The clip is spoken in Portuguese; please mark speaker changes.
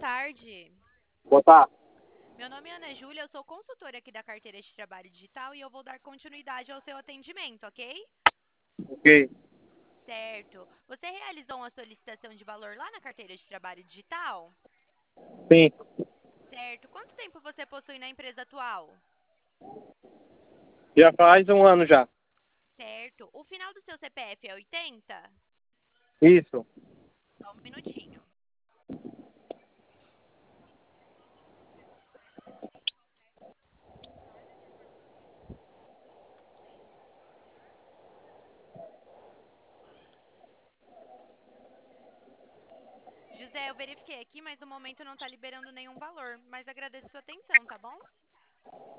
Speaker 1: tarde.
Speaker 2: Botar.
Speaker 1: Meu nome é Ana Júlia, eu sou consultora aqui da carteira de trabalho digital e eu vou dar continuidade ao seu atendimento, ok?
Speaker 2: Ok.
Speaker 1: Certo. Você realizou uma solicitação de valor lá na carteira de trabalho digital?
Speaker 2: Sim.
Speaker 1: Certo. Quanto tempo você possui na empresa atual?
Speaker 2: Já faz um ano já.
Speaker 1: Certo. O final do seu CPF é 80?
Speaker 2: Isso.
Speaker 1: Só um minutinho. José, eu verifiquei aqui, mas no momento não está liberando nenhum valor. Mas agradeço sua atenção, tá bom?